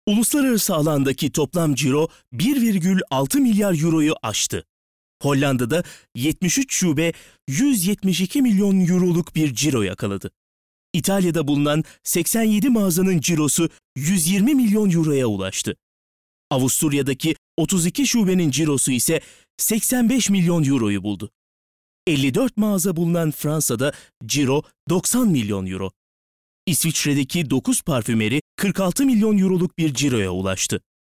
Uluslararası alandaki toplam ciro 1,6 milyar euroyu aştı. Hollanda'da 73 şube 172 milyon euroluk bir ciro yakaladı. İtalya'da bulunan 87 mağazanın cirosu 120 milyon euroya ulaştı. Avusturya'daki 32 şubenin cirosu ise 85 milyon euroyu buldu. 54 mağaza bulunan Fransa'da ciro 90 milyon euro. İsviçre'deki 9 parfümeri 46 milyon euroluk bir ciroya ulaştı.